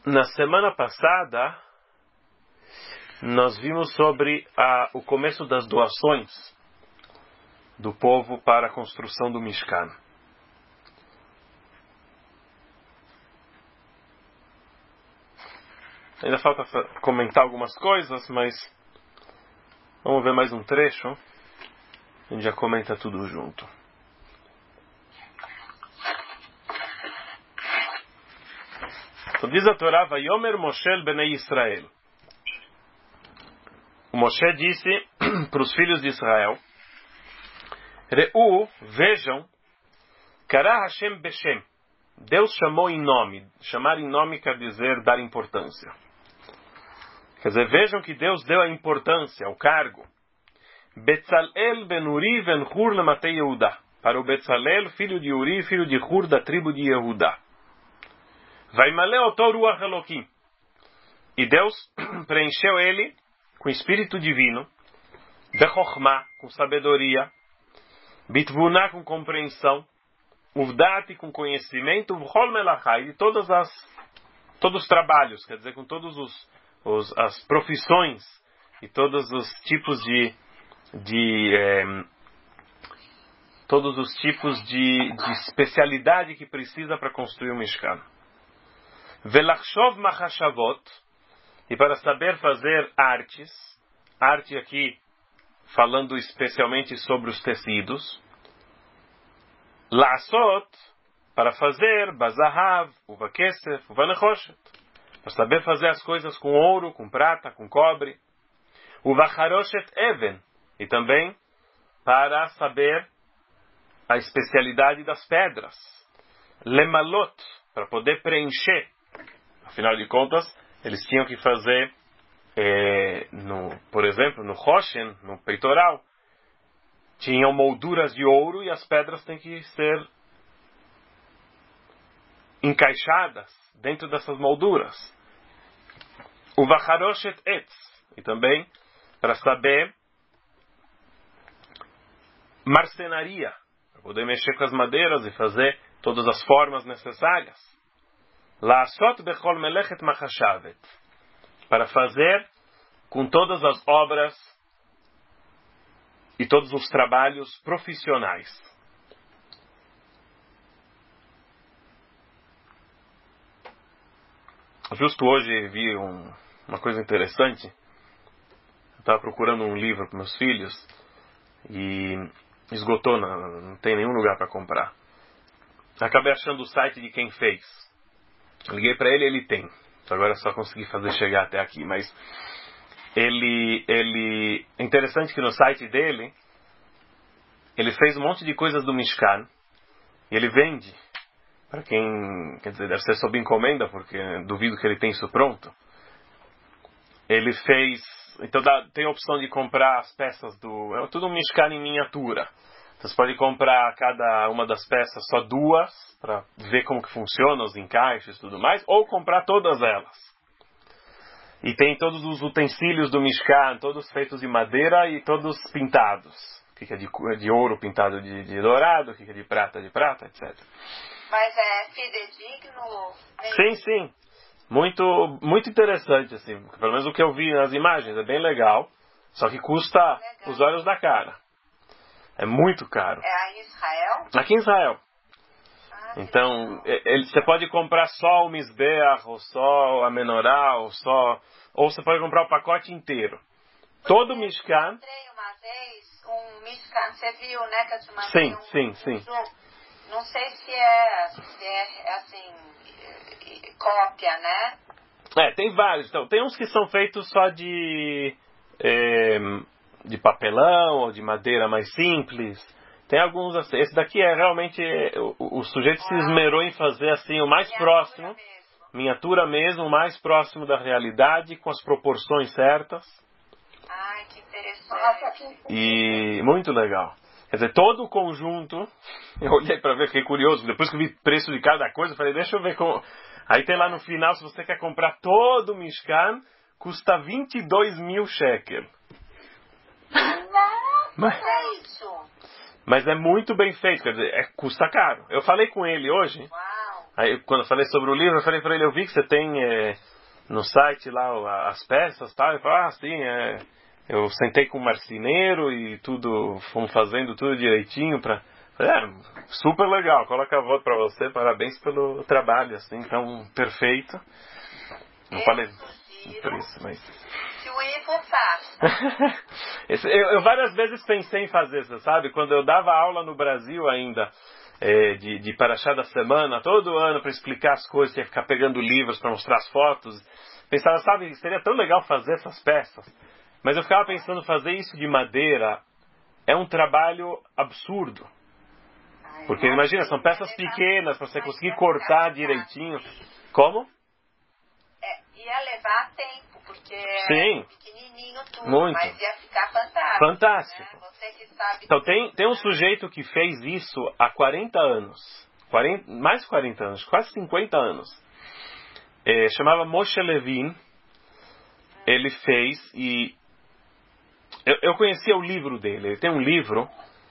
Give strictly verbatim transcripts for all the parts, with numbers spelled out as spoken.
Na semana passada, nós vimos sobre a, o começo das doações do povo para a construção do Mishkan. Ainda falta comentar algumas coisas, mas vamos ver mais um trecho. A gente já comenta tudo junto. Então diz a Torá, Vayomer Moshe Benei Israel. O Moshe disse para os filhos de Israel, Re'u, vejam, Kara Hashem Beshem. Deus chamou em nome. Chamar em nome quer dizer dar importância. Quer dizer, vejam que Deus deu a importância, ao cargo. Betzalel ben Uri ben Hur lematei Yehuda. Para o Betzalel, filho de Uri, filho de Hur, da tribo de Yehuda. Vaimale oto ruach Elokim. E Deus preencheu ele com espírito divino, Bechochma, com sabedoria, Bitvuna, com compreensão, Uvdati, com conhecimento, Vchol melachai, de todas as, todos os trabalhos, quer dizer, com todos os, os as profissões e todos os tipos de, de eh, todos os tipos de, de especialidade que precisa para construir o Mishkan. Velachshov machashavot, e para saber fazer artes, arte aqui falando especialmente sobre os tecidos, La'asot, para fazer, Bazahav, Uva Kesef, Uva Nechoshet, para saber fazer as coisas com ouro, com prata, com cobre, Uva Charoshet Even, e também para saber a especialidade das pedras, Lemalot, para poder preencher. Afinal de contas, eles tinham que fazer, é, no, por exemplo, no Roshen, no peitoral, tinham molduras de ouro e as pedras têm que ser encaixadas dentro dessas molduras. O Vacharoshet Etz, e também para saber marcenaria, para poder mexer com as madeiras e fazer todas as formas necessárias. La'asot bechol melechet machashavet, para fazer com todas as obras e todos os trabalhos profissionais. Justo hoje vi um, uma coisa interessante. Eu estava procurando um livro para meus filhos e esgotou, não, não tem nenhum lugar para comprar. Acabei achando o site de quem fez. Liguei para ele, ele tem. Agora é só conseguir fazer chegar até aqui. Mas ele, ele... é interessante que no site dele, ele fez um monte de coisas do Mishkan. E ele vende. Para quem... Quer dizer, deve ser sob encomenda, porque duvido que ele tenha isso pronto. Ele fez... Então dá, tem a opção de comprar as peças do... É tudo um Mishkan em miniatura. Você pode comprar cada uma das peças só duas, para ver como que funciona, os encaixes e tudo mais, ou comprar todas elas. E tem todos os utensílios do Mishkan, todos feitos de madeira e todos pintados. O que é de, de ouro pintado de, de dourado, o que é de prata de prata, etcétera. Mas é fidedigno? Sim, sim. Muito, muito interessante, assim. Pelo menos o que eu vi nas imagens, é bem legal. Só que custa legal. Os olhos da cara. É muito caro. É aí em Israel? Aqui em Israel. Ah, então, ele, você pode comprar só o Mizbeach, ou só a Menorá, ou só... Ou você pode comprar o pacote inteiro. Porque todo o Mishkan... Eu comprei uma vez um Mishkan, você viu, né? Que eu te mandei sim, um, sim, um sim. zoom. Não sei se é, se é assim, cópia, né? É, tem vários. Então, tem uns que são feitos só de... É, de papelão ou de madeira mais simples. Tem alguns assim. Esse daqui é realmente o, o sujeito se esmerou em fazer assim o mais miniatura próximo, mesmo. miniatura mesmo, o mais próximo da realidade, com as proporções certas. Ai, que interessante. E muito legal. Quer dizer, todo o conjunto, eu olhei para ver, fiquei curioso, depois que eu vi o preço de cada coisa, eu falei, deixa eu ver como... Aí tem lá no final, se você quer comprar todo o Mishkan, custa vinte e dois mil shekel. Mas, é isso. mas é muito bem feito, quer dizer, é, custa caro. Eu falei com ele hoje, Uau. Aí, quando eu falei sobre o livro, eu falei para ele, eu vi que você tem é, no site lá as peças, tal. Ele falou, ah, sim, é, eu sentei com o marceneiro e tudo, fomos fazendo tudo direitinho para... É, super legal, coloca a voto para você, parabéns pelo trabalho, assim, então, perfeito. Não eu falei sugiro por isso, mas... que o Ivo faça. Esse, eu, eu várias vezes pensei em fazer, você sabe? Quando eu dava aula no Brasil ainda, é, de, de Parashá da semana, todo ano para explicar as coisas, tinha que ficar pegando livros para mostrar as fotos. Pensava, sabe, seria tão legal fazer essas peças. Mas eu ficava pensando, fazer isso de madeira é um trabalho absurdo. Porque imagina, são peças pequenas, para você conseguir cortar direitinho. Como? É, ia levar tempo, porque Sim. é pequenininho tudo, Muito. mas ia ficar fantástico. Fantástico. Né? Você que sabe. Então tem, tem um sujeito que fez isso há quarenta anos. quarenta, mais de quarenta anos, quase cinquenta anos. É, chamava Moshe Levin. Ele fez e... Eu, eu conhecia o livro dele. Ele tem um livro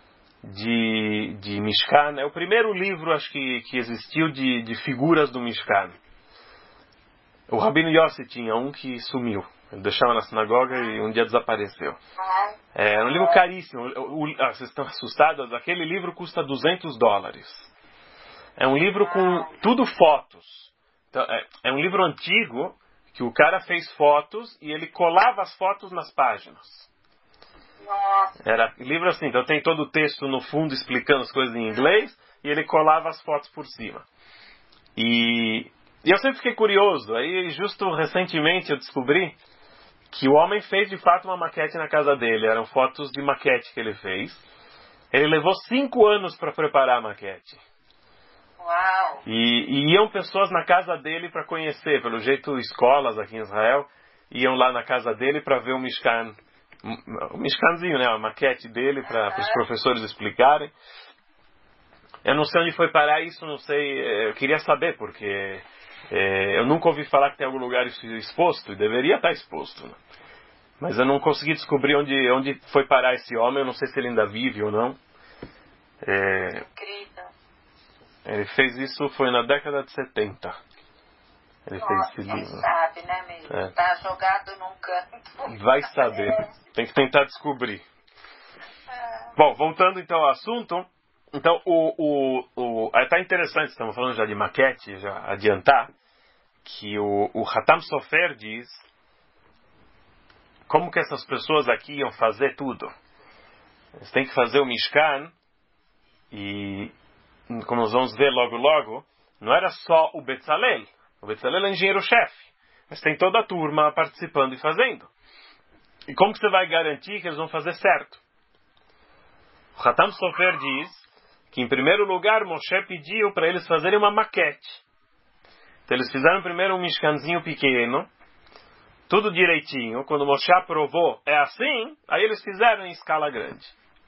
de, de Mishkan. É o primeiro livro, acho que, que existiu de, de figuras do Mishkan. O Rabino Yossi tinha um que sumiu. Ele deixava na sinagoga e um dia desapareceu. É um livro caríssimo. O, o, ah, vocês estão assustados? Aquele livro custa duzentos dólares. É um livro com tudo fotos. Então, é, é um livro antigo que o cara fez fotos e ele colava as fotos nas páginas. Nossa. Era livro assim, então tem todo o texto no fundo explicando as coisas em inglês e ele colava as fotos por cima. E, e eu sempre fiquei curioso. Aí justo recentemente eu descobri que o homem fez de fato uma maquete na casa dele. Eram fotos de maquete que ele fez. Ele levou cinco anos para preparar a maquete. Uau! E, e iam pessoas na casa dele para conhecer. Pelo jeito, escolas aqui em Israel iam lá na casa dele para ver o Mishkan. O Mishkanzinho, né? A maquete dele para os professores explicarem. Eu não sei onde foi parar isso, não sei. Eu queria saber, porque é, eu nunca ouvi falar que tem algum lugar exposto, e deveria estar exposto. Né? Mas eu não consegui descobrir onde, onde foi parar esse homem, eu não sei se ele ainda vive ou não. É, Incrível. ele fez isso, foi na década de setenta. Ele Nossa, fez esse quem livro. sabe, né, mesmo? É. Tá jogado num canto. Vai saber. Tem que tentar descobrir. Bom, voltando então ao assunto. Então, o, o, o, está interessante, estamos falando já de maquete, já adiantar, que o, o Hatam Sofer diz como que essas pessoas aqui iam fazer tudo. Eles têm que fazer o Mishkan e, como nós vamos ver logo logo, não era só o Betzalel. O Betzalel é engenheiro-chefe, mas tem toda a turma participando e fazendo. E como que você vai garantir que eles vão fazer certo? O Hatam Sofer diz que, em primeiro lugar, Moshe pediu para eles fazerem uma maquete. Então, eles fizeram primeiro um mishkanzinho pequeno, tudo direitinho. Quando Moshe aprovou, é assim, aí eles fizeram em escala grande.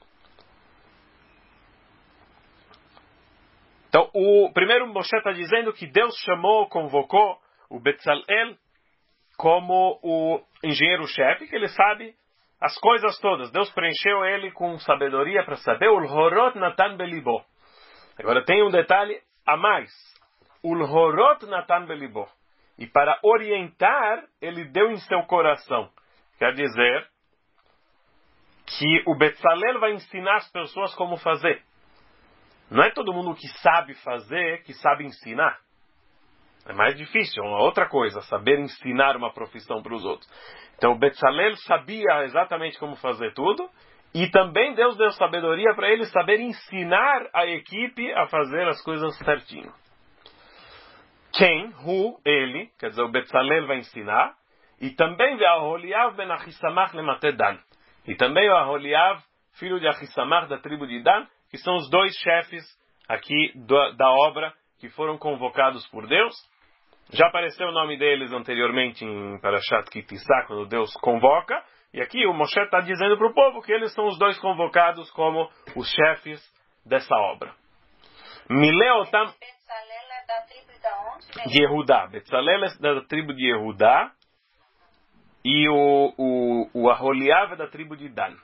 Então, o primeiro Moshe está dizendo que Deus chamou, convocou o Betzalel como o engenheiro-chefe, que ele sabe as coisas todas. Deus preencheu ele com sabedoria para saber. Ul-horot natan belibo. Agora tem um detalhe a mais. Ul-horot natan belibo. E para orientar, ele deu em seu coração. Quer dizer que o Betzalel vai ensinar as pessoas como fazer. Não é todo mundo que sabe fazer que sabe ensinar. É mais difícil, é uma outra coisa, saber ensinar uma profissão para os outros. Então o Betzalel sabia exatamente como fazer tudo, e também Deus deu sabedoria para ele saber ensinar a equipe a fazer as coisas certinho. Quem? Hu, ele, quer dizer, o Betzalel vai ensinar, e também o Aholiav ben Achisamach lemate Dan. E também o Aholiav, filho de Achisamach da tribo de Dan, que são os dois chefes aqui da, da obra que foram convocados por Deus. Já apareceu o nome deles anteriormente em Parashat Ki Tisa, quando Deus convoca. E aqui o Moshe está dizendo para o povo que eles são os dois convocados como os chefes dessa obra. Mileotam... Betzalel é da tribo da onde? De Yehudá. Betzalel é da tribo de Yehudá. E o, o, o Aholiav é da tribo de Dan.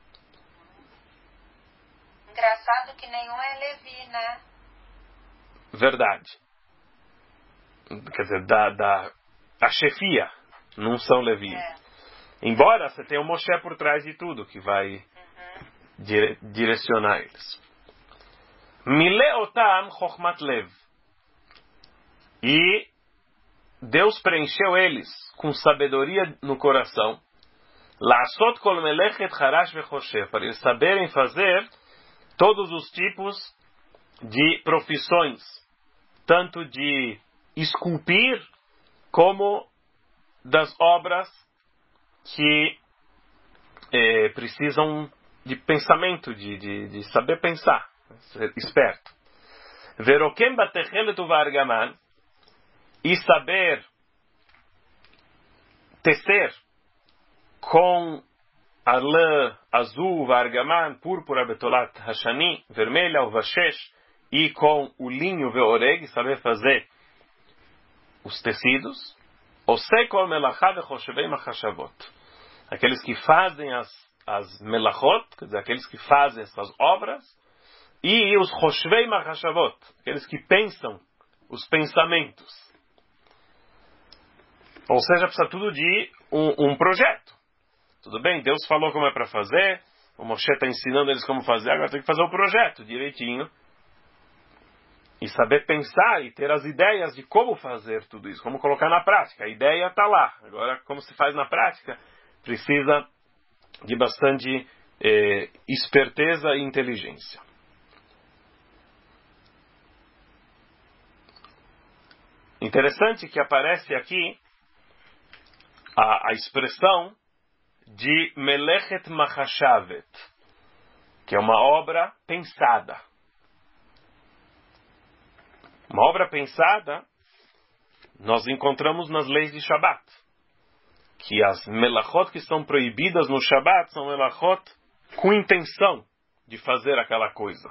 Engraçado que nenhum é Levi, né? verdade. Quer dizer, da, da a chefia, não são Levi. É. Embora você tenha o Moshe por trás de tudo, que vai uhum. dire, direcionar eles. Mileotam chokhmat lev. E Deus preencheu eles com sabedoria no coração. La'asot kol melechet harash vechoshev. Para eles saberem fazer todos os tipos de profissões. Tanto de esculpir, como das obras que eh, precisam de pensamento, de, de, de saber pensar, ser esperto. Verokem batechelet uvargaman, e saber tecer com a lã azul, vargaman, púrpura, betolat, hashani, vermelha, o vashesh, e com o linho, veoreg, saber fazer os tecidos. Osekol melachá vechoshavei machashavot. Aqueles que fazem as, as melachot, quer dizer, aqueles que fazem essas obras, e os choshvei machashavot, aqueles que pensam os pensamentos. Ou seja, precisa tudo de um, um projeto. Tudo bem, Deus falou como é para fazer, o Moshe está ensinando eles como fazer, agora tem que fazer o projeto direitinho. E saber pensar e ter as ideias de como fazer tudo isso, como colocar na prática. A ideia está lá. Agora, como se faz na prática, precisa de bastante eh, esperteza e inteligência. Interessante que aparece aqui a, a expressão de Melechet Machashavet, que é uma obra pensada. Uma obra pensada, nós encontramos nas leis de Shabat. Que as melachot que são proibidas no Shabat são melachot com intenção de fazer aquela coisa.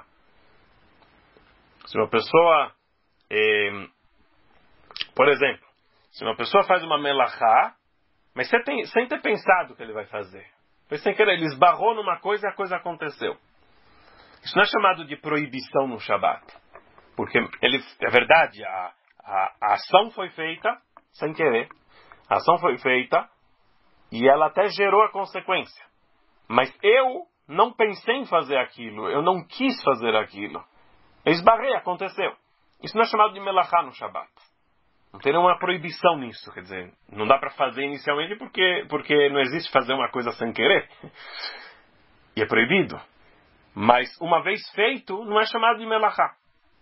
Se uma pessoa, eh, por exemplo, se uma pessoa faz uma melachá, mas sem ter, sem ter pensado o que ele vai fazer. Foi sem querer, ele esbarrou numa coisa e a coisa aconteceu. Isso não é chamado de proibição no Shabat. Porque ele, é verdade, a, a, a ação foi feita sem querer. A ação foi feita e ela até gerou a consequência. Mas eu não pensei em fazer aquilo. Eu não quis fazer aquilo. Eu esbarrei, aconteceu. Isso não é chamado de melachá no Shabat. Não tem nenhuma proibição nisso. Quer dizer, não dá para fazer inicialmente porque, porque não existe fazer uma coisa sem querer. E é proibido. Mas uma vez feito, não é chamado de melachá.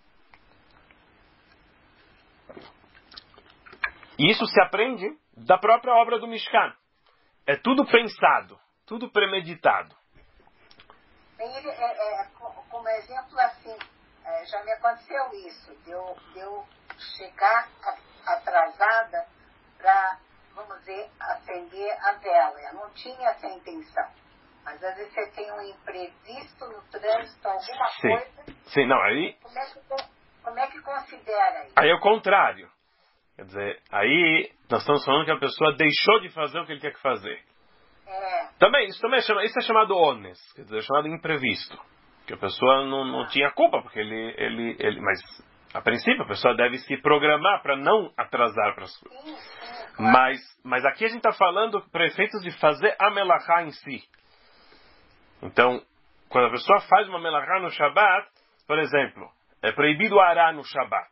E isso se aprende da própria obra do Mishkan. É tudo pensado, tudo premeditado. Bem, ele, é, é, como exemplo assim, é, já me aconteceu isso, de eu, de eu chegar atrasada para, vamos dizer, acender a vela. Eu não tinha essa intenção. Mas às vezes você tem um imprevisto no trânsito, alguma Sim. coisa. Sim, não, aí... Como é que, como é que considera isso? Aí é o contrário. Quer dizer, aí nós estamos falando que a pessoa deixou de fazer o que ele tinha que fazer. É. Também, isso também é chamado, isso é chamado ones, quer dizer, é chamado imprevisto. Que a pessoa não, não tinha culpa, porque ele, ele, ele... Mas, a princípio, a pessoa deve se programar para não atrasar para as coisas. Sim, sim, claro. Mas, mas aqui a gente está falando para efeitos de fazer a melachá em si. Então, quando a pessoa faz uma melachá no Shabat, por exemplo, é proibido arar no Shabat.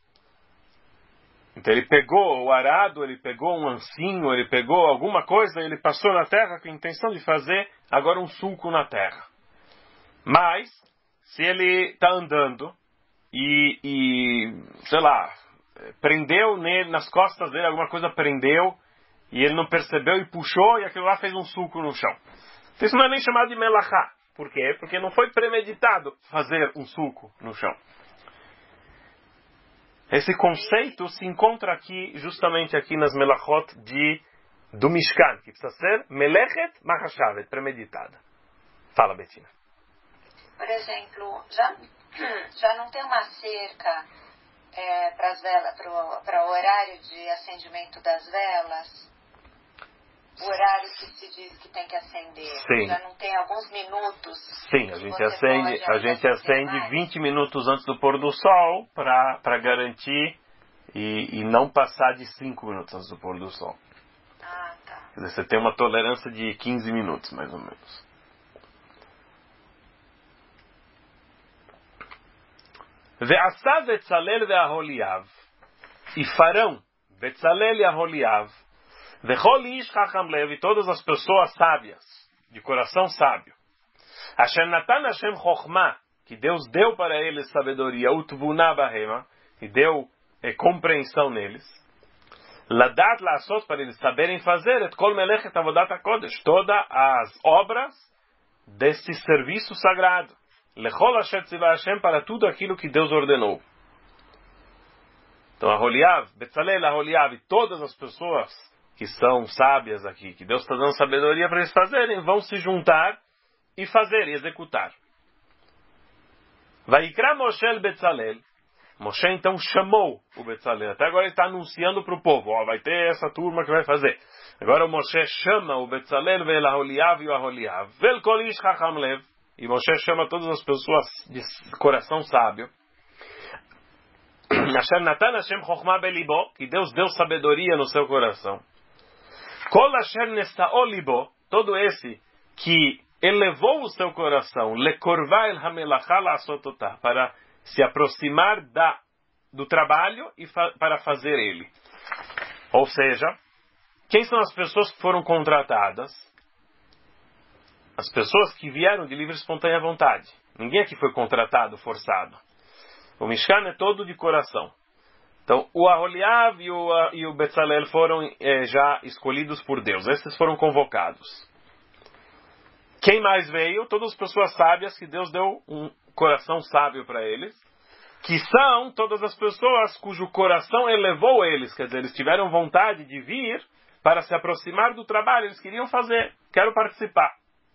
Então ele pegou o arado, ele pegou um ancinho, ele pegou alguma coisa, ele passou na terra com a intenção de fazer agora um sulco na terra. Mas, se ele está andando e, e, sei lá, prendeu nele, nas costas dele, alguma coisa prendeu, e ele não percebeu e puxou, e aquilo lá fez um sulco no chão. Então, isso não é nem chamado de melachá. Por quê? Porque não foi premeditado fazer um sulco no chão. Esse conceito se encontra aqui, justamente aqui nas melachot de, do Mishkan, que precisa ser melechet machashavet, premeditada. Fala, Betina. Por exemplo, já, já não tem uma cerca é, para as velas, para o horário de acendimento das velas? o horário que se diz que tem que acender? Sim. Já não tem alguns minutos? Sim, a gente acende, a gente acende vinte minutos antes do pôr do sol para garantir e, e não passar de cinco minutos antes do pôr do sol. Ah, tá. Quer dizer, você tem uma tolerância de quinze minutos, mais ou menos. Ve'asa Betzalel ve'Aholiav, e farão Betzalel e Aholiav, ve'chol ish chacham lev, e todas as pessoas sábias, de coração sábio, Asher natan Hashem chokhmah, que Deus deu para eles sabedoria, utvuna bahema, e deu é, compreensão neles, ladat la'asot, para eles saberem fazer, et kol melechet avodat hakodesh, todas as obras deste serviço sagrado, lechol asher tzivah Hashem, para tudo aquilo que Deus ordenou. Então, Aholiav, Betzalel, Aholiav, e todas as pessoas que são sábias aqui, que Deus está dando sabedoria para eles fazerem, vão se juntar e fazer, e executar. Vaikra Moshe Betzalel, Moshe então chamou o Betzalel, até agora ele está anunciando para o povo, ó, vai ter essa turma que vai fazer. Agora o Moshe chama o Betzalel, vel Aholiav e o Aholiav, vel kol ish chacham lev, e Moshe chama todas as pessoas de coração sábio, Asher natan Hashem chokhmah belibo, que Deus deu sabedoria no seu coração. Kol asher nesta'o libo, todo esse que elevou o seu coração, lekorva el hamelacha la'asot otah, para se aproximar da, do trabalho e fa, para fazer ele. Ou seja, quem são as pessoas que foram contratadas? As pessoas que vieram de livre e espontânea vontade. Ninguém aqui foi contratado, forçado. O Mishkan é todo de coração. Então, o Aholiav e o, e o Betzalel foram é, já escolhidos por Deus. Esses foram convocados. Quem mais veio? Todas as pessoas sábias que Deus deu um coração sábio para eles. Que são todas as pessoas cujo coração elevou eles. Quer dizer, eles tiveram vontade de vir para se aproximar do trabalho. Eles queriam fazer. Quero participar.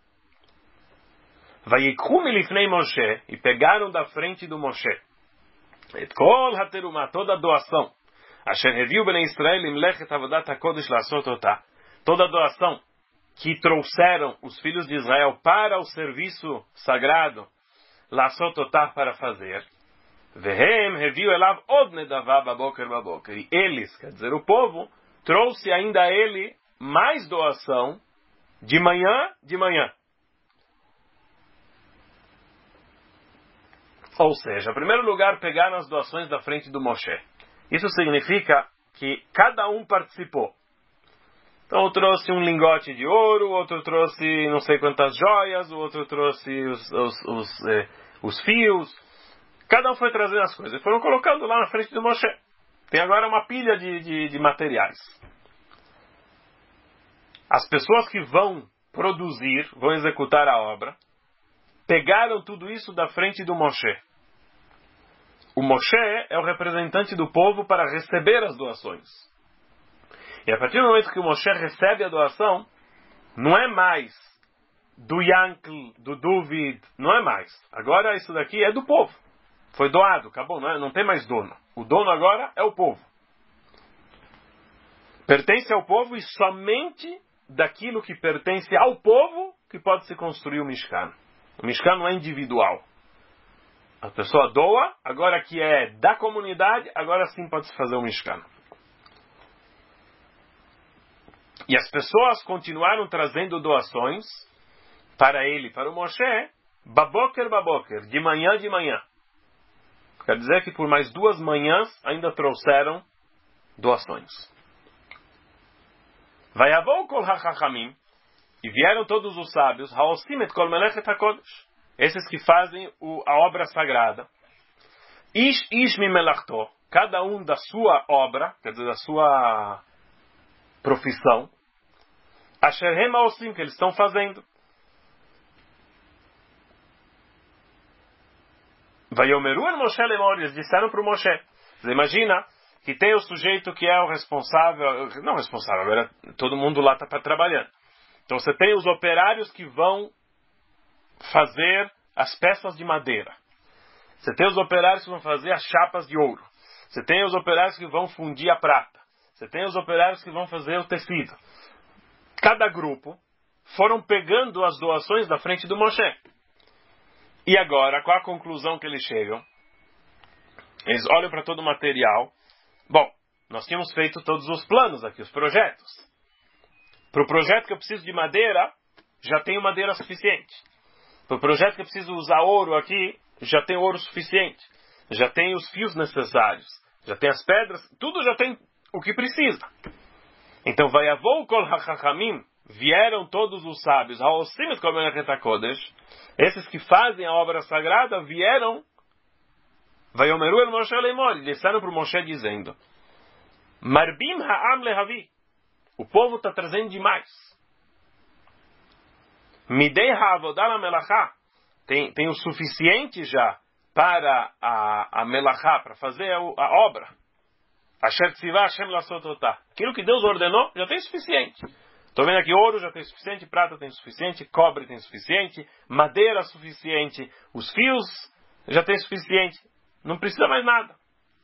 Vayikhu milifnei Moshe, e pegaram da frente do Moshe et kol haterumah, toda a doação, asher heviu bnei Israel imlechet avodat hakodesh la'asot otah, toda a doação que trouxeram os filhos de Israel para o serviço sagrado, la'asot otah, para fazer, vehem heviu elav od nedavah baboker baboker, e eles, quer dizer, o povo, trouxe ainda a ele mais doação de manhã de manhã. Ou seja, em primeiro lugar, pegaram as doações da frente do Moshe. Isso significa que cada um participou. Então, um trouxe um lingote de ouro, o outro trouxe não sei quantas joias, o outro trouxe os, os, os, eh, os fios. Cada um foi trazendo as coisas. E foram colocando lá na frente do Moshe. Tem agora uma pilha de, de, de materiais. As pessoas que vão produzir, vão executar a obra, pegaram tudo isso da frente do Moshe. O Moshe é o representante do povo para receber as doações. E a partir do momento que o Moshe recebe a doação, não é mais do Yankl, do Duvid, não é mais. Agora isso daqui é do povo. Foi doado, acabou, não, é? Não tem mais dono. O dono agora é o povo. Pertence ao povo e somente daquilo que pertence ao povo que pode se construir o Mishkan. O Mishkan não é individual. A pessoa doa, agora que é da comunidade, agora sim pode se fazer o Mishkan. E as pessoas continuaram trazendo doações para ele, para o Moshe, baboker, baboker, de manhã, de manhã. Quer dizer que por mais duas manhãs ainda trouxeram doações. Vayavou kol hachachamim, e vieram todos os sábios, haosim et kol melechet hakodesh, esses que fazem o, a obra sagrada. Ish ish mi melachto, cada um da sua obra, quer dizer, da sua profissão. Asher hem haosim, que eles estão fazendo. Vayomeru el Moshe lemor, eles disseram para o Moshe. Imagina que tem o sujeito que é o responsável, não responsável, agora todo mundo lá está trabalhando. Então você tem os operários que vão fazer as peças de madeira. Você tem os operários que vão fazer as chapas de ouro. Você tem os operários que vão fundir a prata. Você tem os operários que vão fazer o tecido. cada grupo, foram pegando as doações da frente do Moshe. E agora, qual a conclusão que eles chegam? Eles olham para todo o material. Bom, nós tínhamos feito todos os planos aqui, os projetos. Para o projeto que eu preciso de madeira, já tenho madeira suficiente. Para o projeto que eu preciso usar ouro aqui, já tenho ouro suficiente. Já tenho os fios necessários. Já tenho as pedras, tudo já tem o que precisa. Então, vayavou kol hachachamim, vieram todos os sábios, haosim et kol melechet hakodesh, esses que fazem a obra sagrada, vieram, vayomeru el Moshe leimor, e disseram para o Moshe dizendo, marbim ha'am lehavi, o povo está trazendo demais. Midei ha'avodah la melachá, tem, tem o suficiente já para a, a melachá, para fazer a, a obra. Asher tzivah Hashem lasot otah. Aquilo que Deus ordenou já tem suficiente. Estou vendo aqui, ouro já tem suficiente, prata tem suficiente, cobre tem suficiente, madeira suficiente, os fios já tem suficiente. Não precisa mais nada.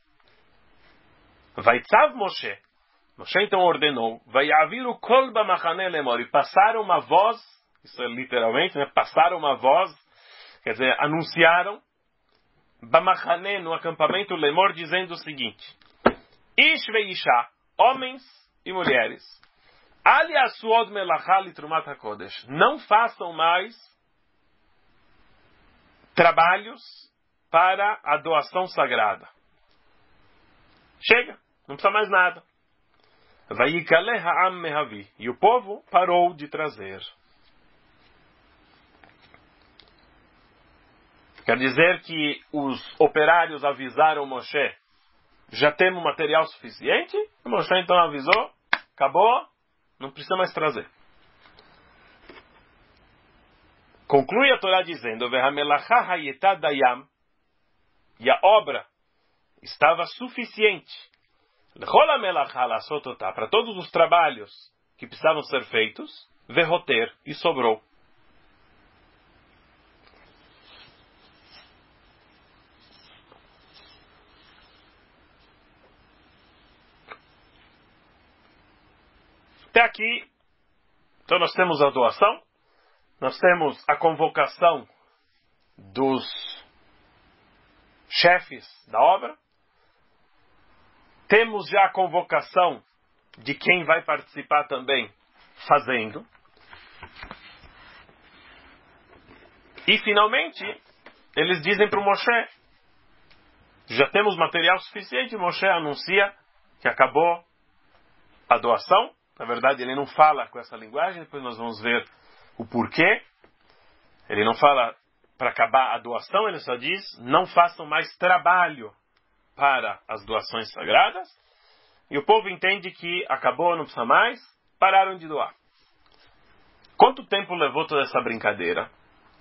Vaitzav Moshe. Moshe então ordenou, Vayaviru kol bamachane lemor. E passaram uma voz, isso é literalmente, né? Passaram uma voz, quer dizer, anunciaram, bamachane, no acampamento lemor, dizendo o seguinte, Ish veisha, homens e mulheres, Ali asuod melachá litrumat hakodesh. Não façam mais trabalhos para a doação sagrada. Chega, não precisa mais nada. Vayikale ha'am mehavi. E o povo parou de trazer. Quer dizer que os operários avisaram Moshe, já temos material suficiente? O Moshe então avisou, acabou, não precisa mais trazer. Conclui a Torá dizendo, Vehamelacha hayetá dayam, e a obra estava suficiente para todos os trabalhos que precisavam ser feitos, verroter, e sobrou. Até aqui, então nós temos a doação, nós temos a convocação dos chefes da obra, temos já a convocação de quem vai participar também fazendo, e finalmente eles dizem para o Moshe, já temos material suficiente. Moshe anuncia que acabou a doação. Na verdade, ele não fala com essa linguagem, depois nós vamos ver o porquê. Ele não fala para acabar a doação, ele só diz, não façam mais trabalho para as doações sagradas. E o povo entende que acabou, não precisa mais, pararam de doar. Quanto tempo levou toda essa brincadeira?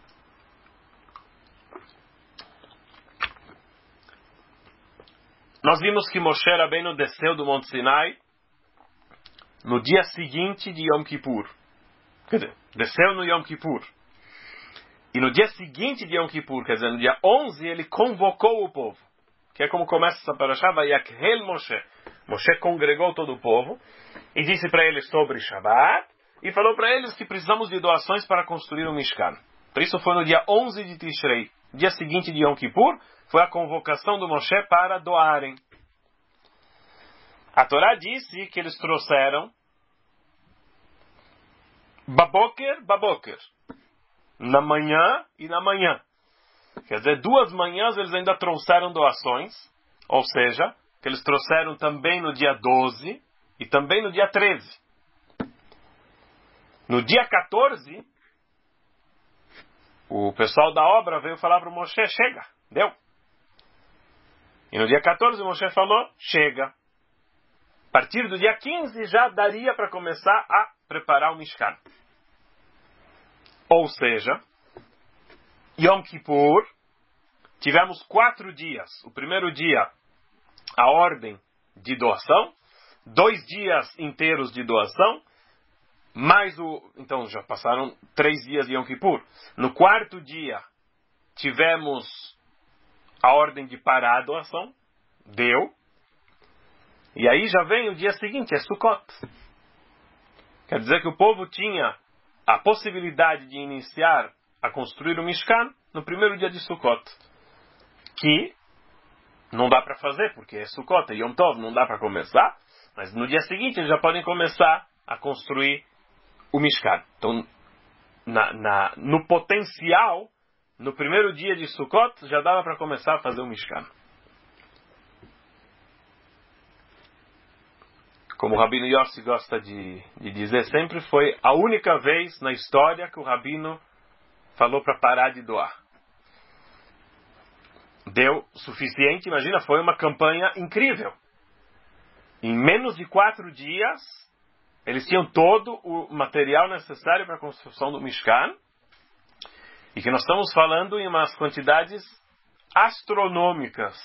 Nós vimos que Moshe Rabbeinu desceu do Monte Sinai no dia seguinte de Yom Kippur. Quer dizer, desceu no Yom Kippur. E no dia seguinte de Yom Kippur, quer dizer, no dia onze, ele convocou o povo. Que é como começa essa parashá, Vayakhel Moshe. Moshe congregou todo o povo e disse para eles sobre Shabbat e falou para eles que precisamos de doações para construir um Mishkan. Então isso foi no dia onze de Tishrei. Dia seguinte de Yom Kippur, foi a convocação do Moshe para doarem. A Torá disse que eles trouxeram baboker, baboker. Na manhã e na manhã. Quer dizer, duas manhãs eles ainda trouxeram doações. Ou seja, que eles trouxeram também no dia doze e também no dia treze. No dia quatorze, o pessoal da obra veio falar para o Moshe, chega, deu. E no dia quatorze o Moshe falou, chega. A partir do dia quinze já daria para começar a preparar o Mishkan. Ou seja, Yom Kippur, tivemos quatro dias. O primeiro dia, a ordem de doação. Dois dias inteiros de doação. Mais o... Então já passaram três dias de Yom Kippur. No quarto dia, tivemos a ordem de parar a doação. Deu. E aí já vem o dia seguinte, é Sukkot. Quer dizer que o povo tinha a possibilidade de iniciar a construir o Mishkan no primeiro dia de Sukkot, que não dá para fazer, porque é Sukkot, é Yom Tov, não dá para começar, mas no dia seguinte eles já podem começar a construir o Mishkan. Então, na, na, no potencial, no primeiro dia de Sukkot, já dava para começar a fazer o Mishkan. Como o Rabino Yossi gosta de, de dizer sempre, foi a única vez na história que o Rabino falou para parar de doar. Deu suficiente, imagina, foi uma campanha incrível. Em menos de quatro dias, eles tinham todo o material necessário para a construção do Mishkan, e que nós estamos falando em umas quantidades astronômicas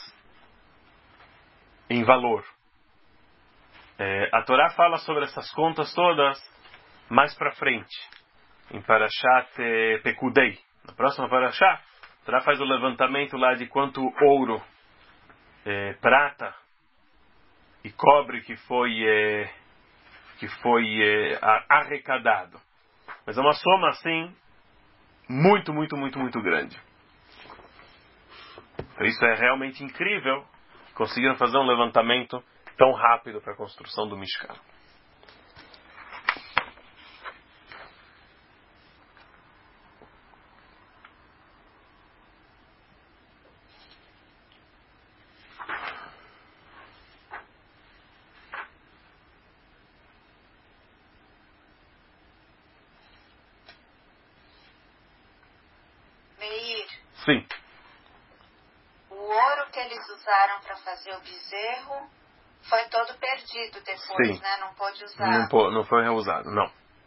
em valor. É, a Torá fala sobre essas contas todas mais para frente, em Parashat Pekudei. Na próxima Parashá, a Torá faz o levantamento lá de quanto ouro, é, prata e cobre que foi, é, que foi é, arrecadado. Mas é uma soma assim, muito, muito, muito, muito grande. Então, isso é realmente incrível. Conseguiram fazer um levantamento tão rápido para a construção do Mishkan. Meir, Sim. o ouro que eles usaram para fazer o bezerro foi todo perdido depois, Sim. né? Não pôde usar. Não, pô, não foi reusado, não.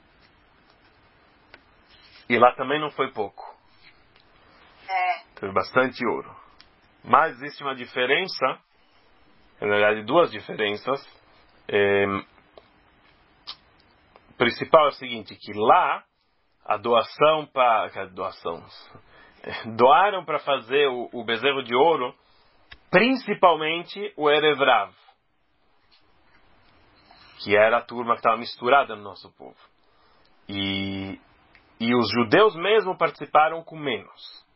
E lá também não foi pouco. É. Teve bastante ouro. Mas existe uma diferença, na verdade duas diferenças. É, o principal é o seguinte, que lá a doação para... A doação... Doaram para fazer o, o bezerro de ouro, principalmente o Erev Rav, que era a turma que estava misturada no nosso povo. E, e os judeus mesmo participaram com menos.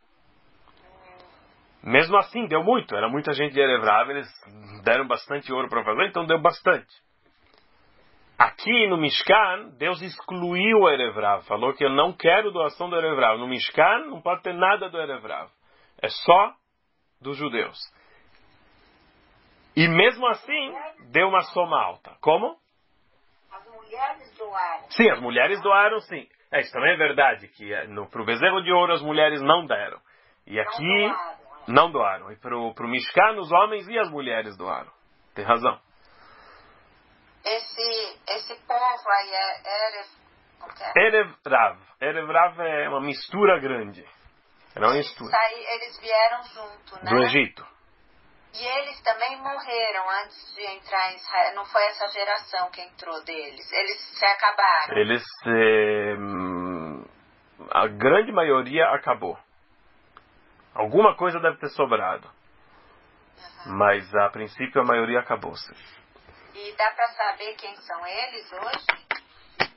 Mesmo assim, deu muito. Era muita gente de Erev Rav, eles deram bastante ouro para fazer, então deu bastante. Aqui no Mishkan, Deus excluiu o Erev Rav. Falou que eu não quero doação do Erev Rav. No Mishkan não pode ter nada do Erev Rav. É só dos judeus. E mesmo assim, deu uma soma alta. Como? As mulheres doaram. Sim, as mulheres doaram, sim. É, isso também é verdade, que para o bezerro de ouro as mulheres não deram. E aqui Não doaram. É. não doaram. E para o Mishkan, os homens e as mulheres doaram. Tem razão. Esse, esse povo aí é Erev... como que é? Erev Rav. Erev Rav é uma mistura grande. Era uma Eles, mistura. saí, eles vieram junto, né? Do Egito. E eles também morreram antes de entrar em Israel. Não foi essa geração que entrou deles. Eles se acabaram. Eles... Eh, a grande maioria acabou. Alguma coisa deve ter sobrado. Uhum. Mas a princípio a maioria acabou-se. E dá pra saber quem são eles hoje?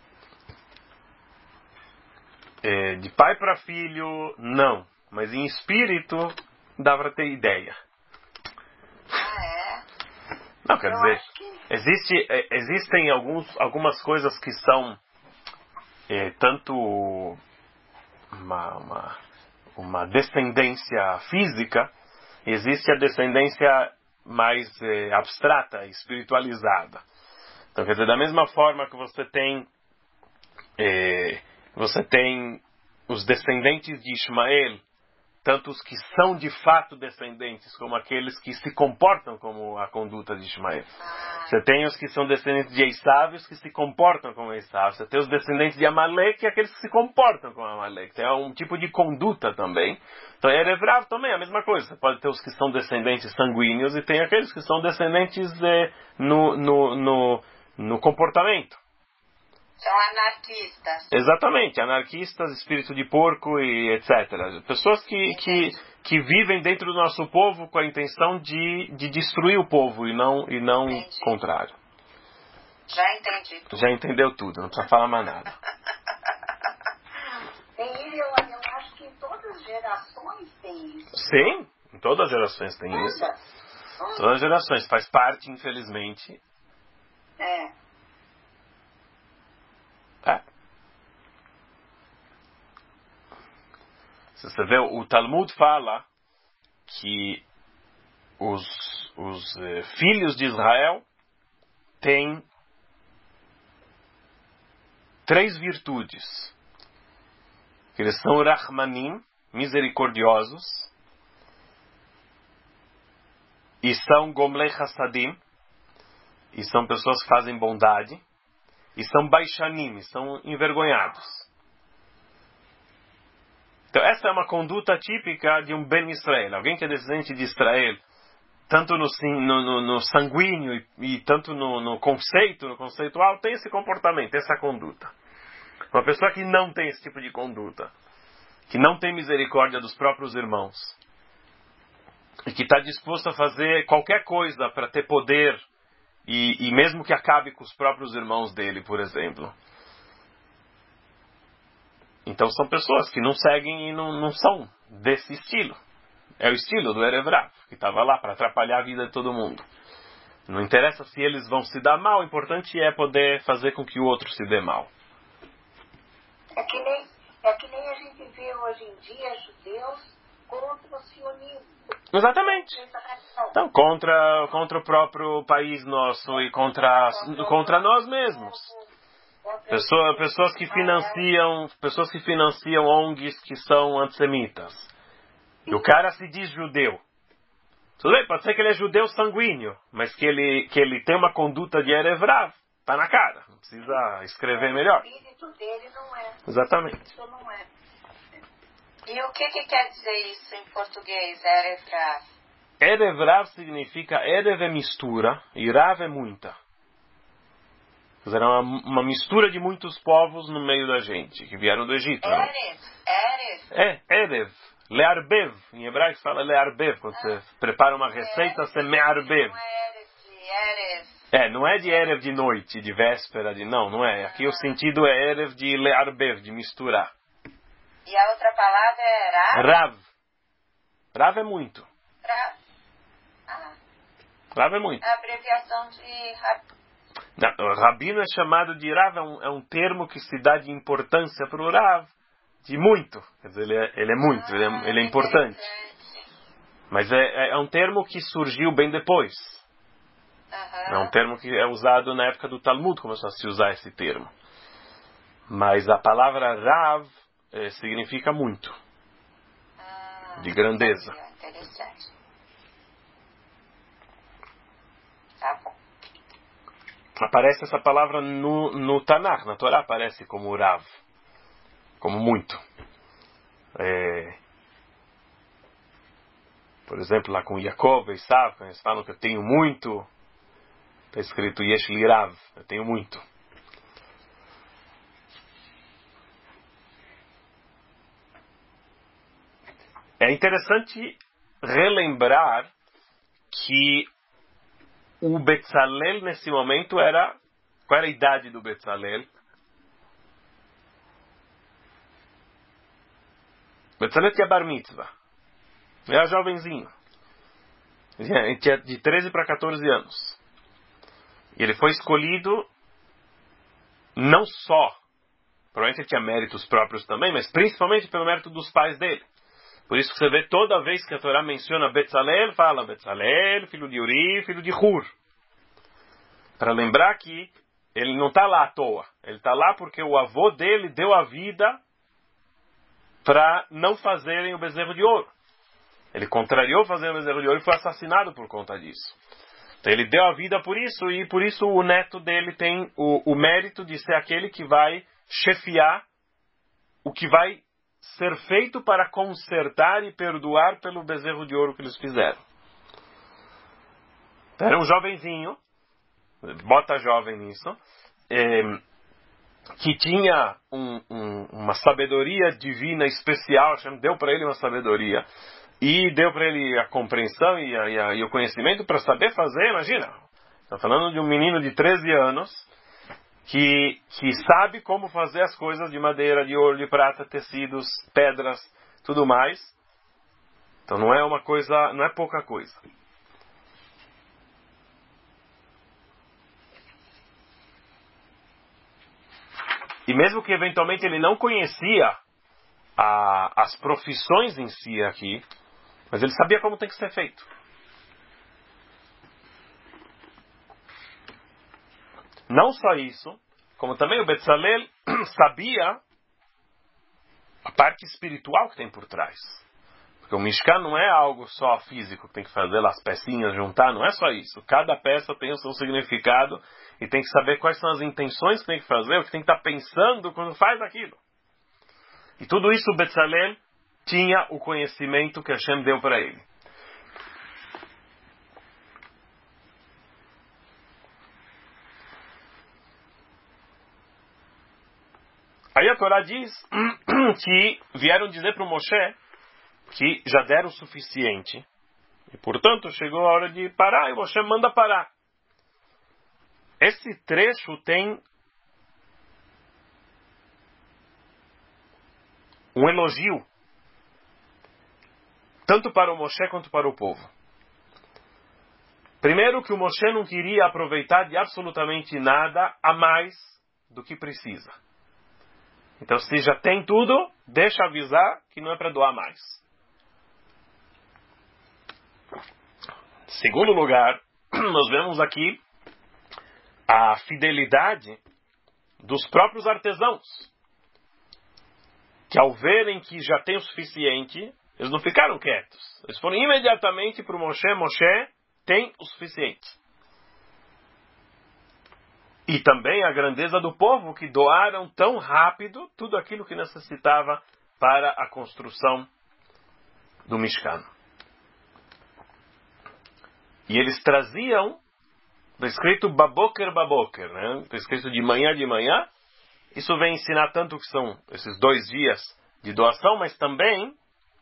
É, de pai para filho, não. Mas em espírito, dá para ter ideia. Ah, é? Não, quer Eu dizer, acho que- existe, é, existem alguns, algumas coisas que são é, tanto uma, uma, uma descendência física, existe a descendência mais é, abstrata, espiritualizada. Então, quer dizer, da mesma forma que você tem é, você tem os descendentes de Ismael, tanto os que são de fato descendentes, como aqueles que se comportam como a conduta de Ismael. Ah, Você tem os que são descendentes de Esaú, os que se comportam como Esaú. Você tem os descendentes de Amaleque, aqueles que se comportam como Amaleque. É um tipo de conduta também. Então, Erev Rav também é a mesma coisa. Você pode ter os que são descendentes sanguíneos e tem aqueles que são descendentes eh, no, no, no, no comportamento. são anarquistas. Exatamente, anarquistas, espírito de porco e etcétera. Pessoas que, que, que vivem dentro do nosso povo com a intenção de, de destruir o povo e não, e não o Entendi. contrário. Já entendi tudo. Já entendeu tudo, não precisa falar mais nada. Tem, eu, eu acho que em todas as gerações tem isso. Sim, em todas as gerações tem Todas. isso. Todas as gerações, faz parte, infelizmente. É. É. Se você vê, o Talmud fala que os, os eh, filhos de Israel têm três virtudes. Eles são Rahmanim, misericordiosos, e são Gomlei Hassadim, e são pessoas que fazem bondade, e são Baishanim, são envergonhados. Então essa é uma conduta típica de um Ben Israel, alguém que é descendente de Israel, tanto no, no, no, no sanguíneo e, e tanto no, no conceito, no conceitual, tem esse comportamento, essa conduta. Uma pessoa que não tem esse tipo de conduta, que não tem misericórdia dos próprios irmãos, e que está disposto a fazer qualquer coisa para ter poder, e, e mesmo que acabe com os próprios irmãos dele, por exemplo. Então são pessoas que não seguem e não, não são desse estilo. É o estilo do Erev Rav, que estava lá para atrapalhar a vida de todo mundo. Não interessa se eles vão se dar mal, o importante é poder fazer com que o outro se dê mal. É que nem, é que nem a gente vê hoje em dia judeus contra o sionismo. Exatamente. Então, contra, contra o próprio país nosso e contra, contra nós mesmos. Pessoa, pessoas que financiam, pessoas que financiam O N Gs que são antissemitas. E o cara se diz judeu. Tudo bem, pode ser que ele é judeu sanguíneo, mas que ele, que ele tem uma conduta de Erev Rav. Tá na cara. Não precisa escrever melhor. O espírito dele não é. Exatamente. Isso não é. E o que, que quer dizer isso em português, Erev Rav? Erev Rav significa Erev é mistura e Rav é muita. Quer dizer, é uma, uma mistura de muitos povos no meio da gente, que vieram do Egito. Erev, Erev. É, Erev. Learbev. Em hebraico fala Learbev. Quando ah, você prepara uma receita, você mearbev. Não é Erev de Erev. É, não é de Erev de noite, de véspera, de... Não, não é. Aqui ah. o sentido é Erev de Learbev, de misturar. E a outra palavra é Rav? Rav. Rav é muito. Rav. Ah. Rav é muito. A abreviação de Rav. Não, Rabino é chamado de Rav, é um, é um termo que se dá de importância para o Rav. De muito. Quer dizer, ele é, ele é muito, ah, ele, é, ele é importante. Mas é, é um termo que surgiu bem depois. Uhum. É um termo que é usado na época do Talmud, começou a se usar esse termo. Mas a palavra Rav é, significa muito. Ah, de grandeza. Interessante. Tá bom. Aparece essa palavra no, no Tanakh, na Torá aparece como Rav. Como muito. É, por exemplo, lá com Yaakov e Esav, eles falam que eu tenho muito. Está escrito Yesh li Rav, eu tenho muito. É interessante relembrar que o Betzalel nesse momento era... Qual era a idade do Betzalel? Betzalel tinha bar mitzvah. Ele era jovenzinho. Ele tinha de treze para quatorze anos. E ele foi escolhido não só, provavelmente ele tinha méritos próprios também, mas principalmente pelo mérito dos pais dele. Por isso que você vê toda vez que a Torá menciona Betzalel, fala Betzalel, filho de Uri, filho de Hur. Para lembrar que ele não está lá à toa. Ele está lá porque o avô dele deu a vida para não fazerem o bezerro de ouro. Ele contrariou fazer o bezerro de ouro e foi assassinado por conta disso. Então ele deu a vida por isso e por isso o neto dele tem o, o mérito de ser aquele que vai chefiar o que vai ser feito para consertar e perdoar pelo bezerro de ouro que eles fizeram. Então, era um jovenzinho, bota jovem nisso, é, que tinha um, um, uma sabedoria divina especial, deu para ele uma sabedoria, e deu para ele a compreensão e, a, e, a, e o conhecimento para saber fazer, imagina. Está falando de um menino de treze anos, que, que sabe como fazer as coisas de madeira, de ouro, de prata, tecidos, pedras, tudo mais. Então não é uma coisa, não é pouca coisa. E mesmo que eventualmente ele não conhecia a, as profissões em si aqui, mas ele sabia como tem que ser feito. Não só isso, como também o Betzalel sabia a parte espiritual que tem por trás. Porque o Mishkan não é algo só físico que tem que fazer as pecinhas, juntar, não é só isso. Cada peça tem o seu significado e tem que saber quais são as intenções que tem que fazer, o que tem que estar pensando quando faz aquilo. E tudo isso o Betzalel tinha o conhecimento que Hashem deu para ele. Aí a Torá diz que vieram dizer para o Moshe que já deram o suficiente. E, portanto, chegou a hora de parar e o Moshe manda parar. Esse trecho tem um elogio, tanto para o Moshe quanto para o povo. Primeiro, que o Moshe não queria aproveitar de absolutamente nada a mais do que precisa. Então, se já tem tudo, deixa avisar que não é para doar mais. Segundo lugar, nós vemos aqui a fidelidade dos próprios artesãos, que ao verem que já tem o suficiente, eles não ficaram quietos. Eles foram imediatamente para o Moshe, Moshe tem o suficiente. E também a grandeza do povo, que doaram tão rápido tudo aquilo que necessitava para a construção do Mishkan. E eles traziam, está escrito baboker, baboker, né? Está escrito de manhã, de manhã. Isso vem ensinar tanto que são esses dois dias de doação, mas também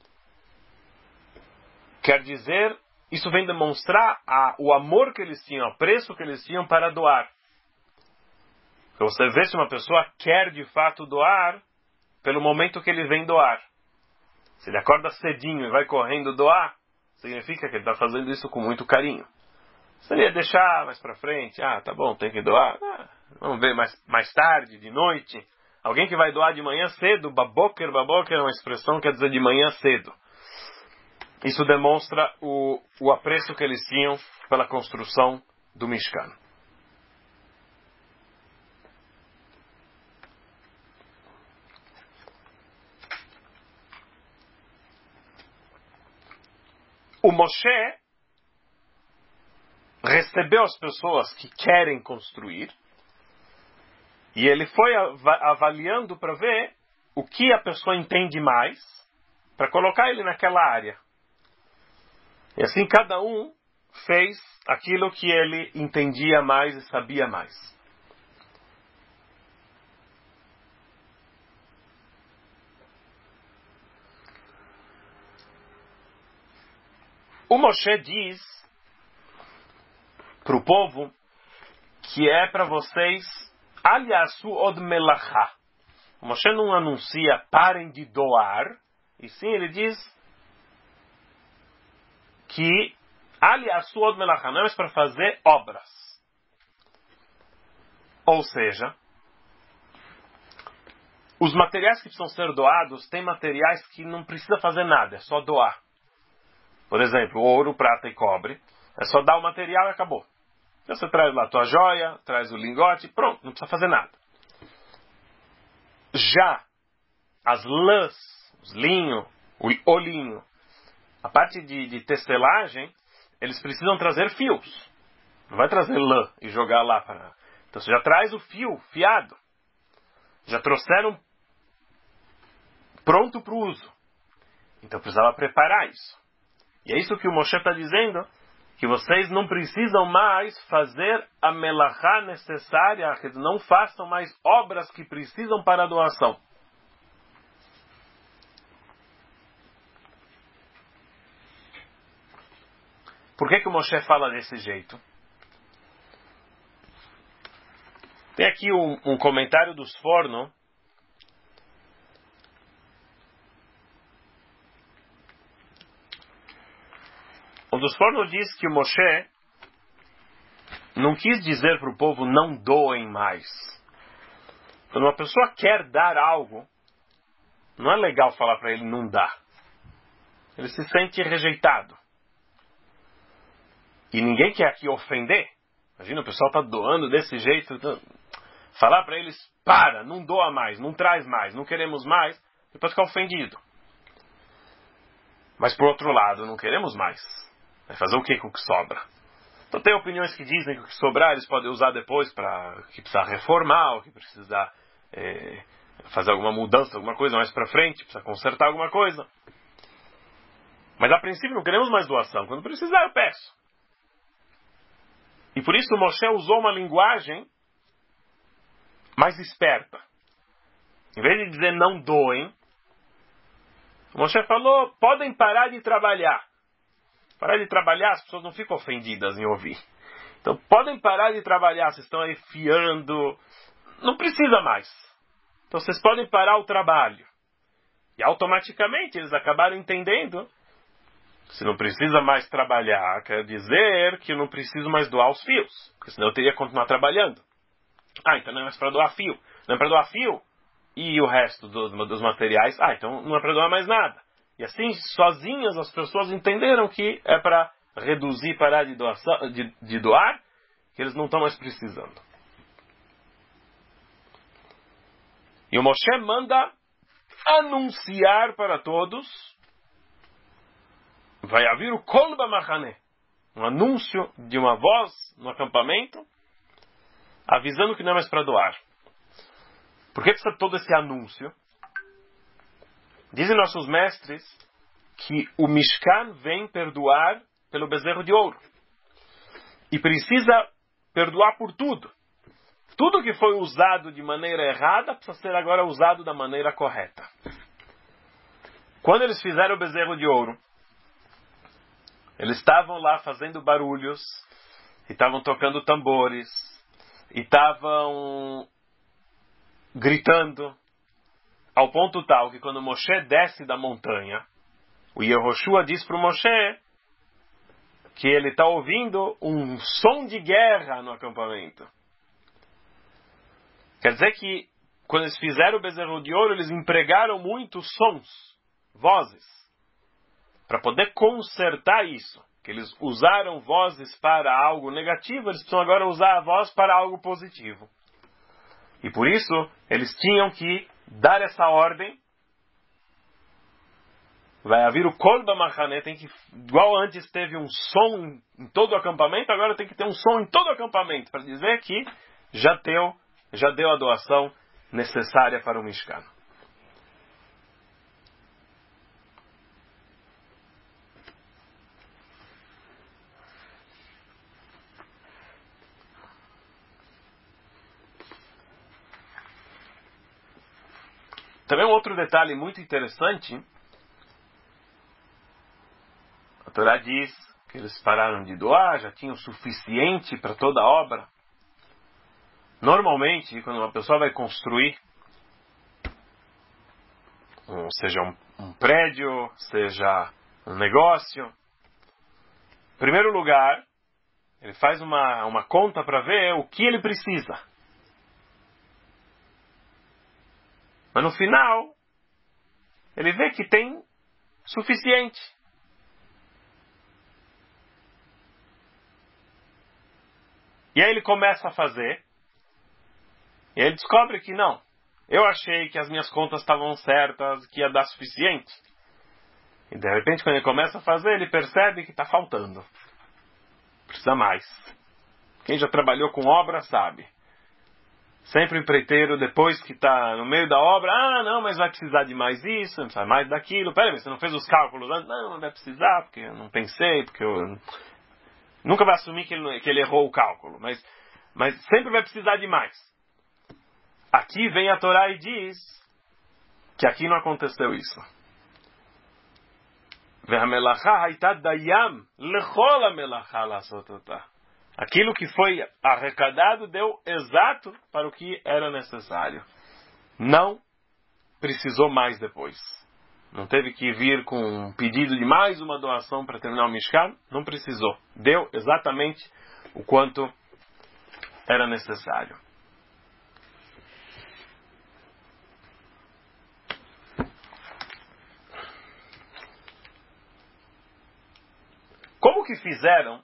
quer dizer, isso vem demonstrar a, o amor que eles tinham, o preço que eles tinham para doar. Então você vê se uma pessoa quer de fato doar pelo momento que ele vem doar. Se ele acorda cedinho e vai correndo doar, significa que ele está fazendo isso com muito carinho. Se ele ia deixar mais para frente, ah, tá bom, tem que doar, ah, vamos ver mais, mais tarde, de noite. Alguém que vai doar de manhã cedo, baboker, baboker é uma expressão que quer dizer de manhã cedo. Isso demonstra o, o apreço que eles tinham pela construção do Mishkan. O Moshe recebeu as pessoas que querem construir e ele foi avaliando para ver o que a pessoa entende mais para colocar ele naquela área. E assim cada um fez aquilo que ele entendia mais e sabia mais. O Moshe diz para o povo que é para vocês aliasu od melachá. O Moshe não anuncia parem de doar, e sim ele diz que aliasu od melachá não é mais para fazer obras. Ou seja, os materiais que precisam ser doados, tem materiais que não precisa fazer nada, é só doar. Por exemplo, ouro, prata e cobre. É só dar o material e acabou. Então você traz lá a tua joia, traz o lingote, pronto, não precisa fazer nada. Já as lãs, os linho, o, o linho, a parte de, de tecelagem, eles precisam trazer fios. Não vai trazer lã e jogar lá para... Então você já traz o fio, fiado. Já trouxeram pronto para o uso. Então precisava preparar isso. E é isso que o Moshe está dizendo, que vocês não precisam mais fazer a melachá necessária, que não façam mais obras que precisam para a doação. Por que que o Moshe fala desse jeito? Tem aqui um, um comentário dos Forno. O dos Forno diz que o Moshe não quis dizer para o povo não doem mais. Quando uma pessoa quer dar algo, não é legal falar para ele não dar. Ele se sente rejeitado. E ninguém quer aqui ofender. Imagina, o pessoal está doando desse jeito. Então, falar para eles, para, não doa mais, não traz mais, não queremos mais, ele pode ficar ofendido. Mas por outro lado, não queremos mais. Vai fazer o que com o que sobra? Então tem opiniões que dizem que o que sobrar eles podem usar depois para que precisa reformar, ou que precisa é, fazer alguma mudança, alguma coisa mais para frente, precisa consertar alguma coisa. Mas a princípio não queremos mais doação. Quando precisar eu peço. E por isso o Moshe usou uma linguagem mais esperta. Em vez de dizer não doem, o Moshe falou, podem parar de trabalhar. Parar de trabalhar, as pessoas não ficam ofendidas em ouvir. Então, podem parar de trabalhar, vocês estão aí fiando. Não precisa mais. Então, vocês podem parar o trabalho. E automaticamente eles acabaram entendendo. Se não precisa mais trabalhar, quer dizer que eu não preciso mais doar os fios. Porque senão eu teria que continuar trabalhando. Ah, então não é mais para doar fio. Não é para doar fio? E o resto dos, dos materiais? Ah, então não é para doar mais nada. E assim, sozinhas, as pessoas entenderam que é para reduzir, parar de, doação, de, de doar, que eles não estão mais precisando. E o Moshe manda anunciar para todos, vai haver o Kol Bamachane, um anúncio de uma voz no acampamento, avisando que não é mais para doar. Por que precisa todo esse anúncio? Dizem nossos mestres que o Mishkan vem perdoar pelo bezerro de ouro. E precisa perdoar por tudo. Tudo que foi usado de maneira errada precisa ser agora usado da maneira correta. Quando eles fizeram o bezerro de ouro, eles estavam lá fazendo barulhos, e estavam tocando tambores, e estavam gritando, ao ponto tal que quando Moshe desce da montanha, o Yehoshua diz para o Moshe que ele está ouvindo um som de guerra no acampamento. Quer dizer que quando eles fizeram o bezerro de ouro, eles empregaram muitos sons, vozes, para poder consertar isso. Que eles usaram vozes para algo negativo, eles precisam agora usar a voz para algo positivo. E por isso, eles tinham que dar essa ordem. Vai haver o Kol Bamachane, tem que, igual antes teve um som em todo o acampamento, agora tem que ter um som em todo o acampamento, para dizer que já deu, já deu a doação necessária para o Mishkan. Também um outro detalhe muito interessante, a Torá diz que eles pararam de doar, já tinham o suficiente para toda a obra. Normalmente, quando uma pessoa vai construir, um, seja um, um prédio, seja um negócio, em primeiro lugar, ele faz uma, uma conta para ver o que ele precisa. Mas no final, ele vê que tem suficiente. E aí ele começa a fazer. E aí ele descobre que não. Eu achei que as minhas contas estavam certas, que ia dar suficiente. E de repente, quando ele começa a fazer, ele percebe que está faltando. Precisa mais. Quem já trabalhou com obra sabe. Sempre o empreiteiro, depois que está no meio da obra, ah, não, mas vai precisar de mais isso, não precisa mais daquilo. Peraí, você não fez os cálculos antes? Não, não vai precisar, porque eu não pensei, porque eu... Nunca vai assumir que ele, que ele errou o cálculo, mas, mas sempre vai precisar de mais. Aqui vem a Torá e diz que aqui não aconteceu isso. Aquilo que foi arrecadado deu exato para o que era necessário. Não precisou mais depois. Não teve que vir com um pedido de mais uma doação para terminar o Mishkan. Não precisou. Deu exatamente o quanto era necessário. Como que fizeram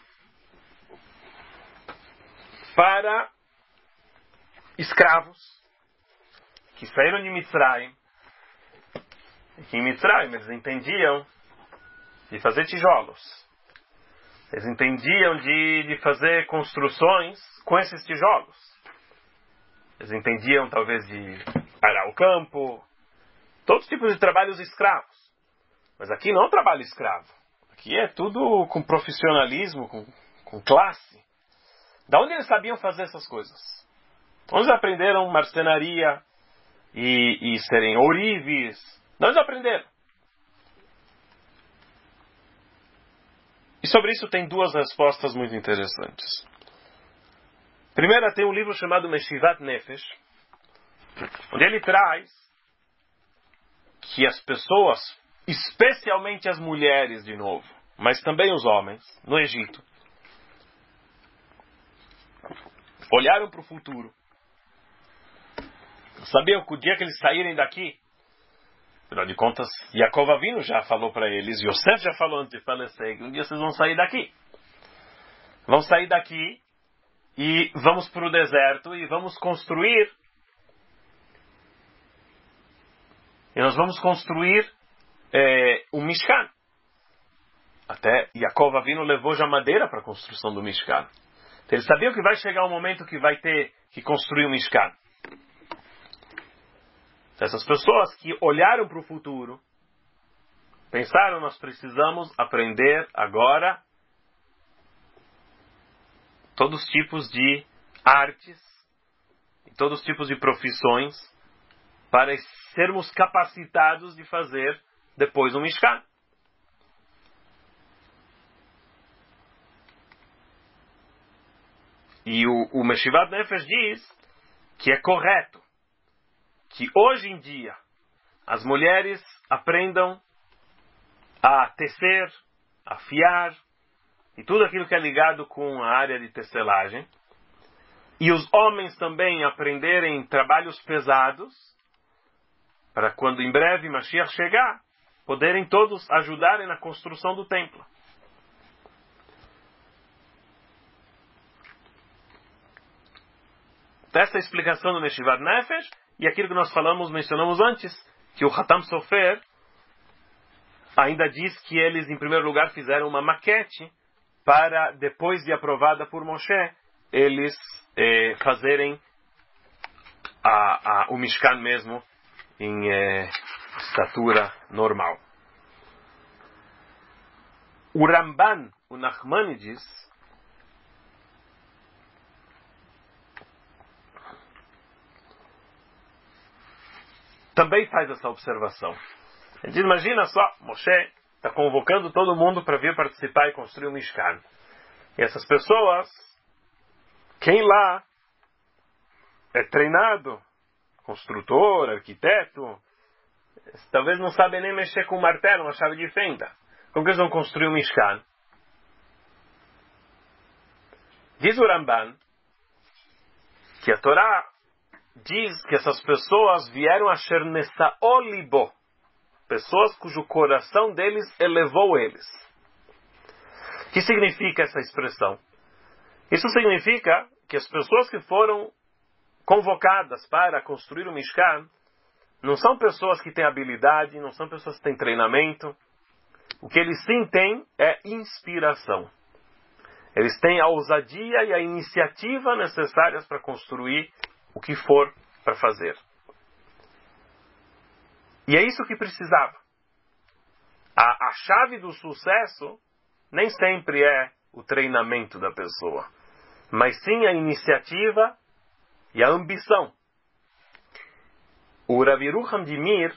para escravos que saíram de Mitzrayim? E que em Mitzrayim eles entendiam de fazer tijolos. Eles entendiam de, de fazer construções com esses tijolos. Eles entendiam talvez de arar o campo, todos os tipos de trabalhos escravos. Mas aqui não é um trabalho escravo. Aqui é tudo com profissionalismo, com, com classe. Da onde eles sabiam fazer essas coisas? Onde eles aprenderam marcenaria e, e serem ourives? De onde eles aprenderam? E sobre isso tem duas respostas muito interessantes. Primeira, tem um livro chamado Meshivat Nefesh, onde ele traz que as pessoas, especialmente as mulheres de novo, mas também os homens, no Egito, olharam para o futuro. Sabiam que o dia que eles saírem daqui, afinal de contas, Yaakov Avinu já falou para eles, Yosef já falou antes de falecer, que um dia vocês vão sair daqui. Vão sair daqui e vamos para o deserto e vamos construir. E nós vamos construir é, um Mishkan. Até Yaakov Avinu levou já madeira para a construção do Mishkan. Então, eles sabiam que vai chegar um momento que vai ter que construir um Mishkan. Essas pessoas que olharam para o futuro, pensaram, nós precisamos aprender agora todos os tipos de artes, e todos os tipos de profissões, para sermos capacitados de fazer depois um Mishkan. E o, o Meshivat Nefesh diz que é correto que hoje em dia as mulheres aprendam a tecer, a fiar e tudo aquilo que é ligado com a área de tecelagem, e os homens também aprenderem trabalhos pesados para quando em breve Mashiach chegar, poderem todos ajudarem na construção do templo. Essa é a explicação do Meshivat Nefesh. E aquilo que nós falamos, mencionamos antes, que o Hatam Sofer ainda diz que eles, em primeiro lugar, fizeram uma maquete para, depois de aprovada por Moshe, eles eh, fazerem a, a, o Mishkan mesmo em eh, estatura normal. O Ramban, o Nachmanides, também faz essa observação. Ele diz, imagina só, Moshe está convocando todo mundo para vir participar e construir um Mishkan. E essas pessoas, quem lá é treinado, construtor, arquiteto, talvez não sabe nem mexer com um martelo, uma chave de fenda. Como que eles vão construir um Mishkan? Diz o Ramban que a Torá diz que essas pessoas vieram a Shernessao Libo, pessoas cujo coração deles elevou eles. O que significa essa expressão? Isso significa que as pessoas que foram convocadas para construir o Mishkan não são pessoas que têm habilidade, não são pessoas que têm treinamento. O que eles sim têm é inspiração. Eles têm a ousadia e a iniciativa necessárias para construir o que for para fazer. E é isso que precisava. A, a chave do sucesso nem sempre é o treinamento da pessoa, mas sim a iniciativa e a ambição. O Rav Yerucham de Mir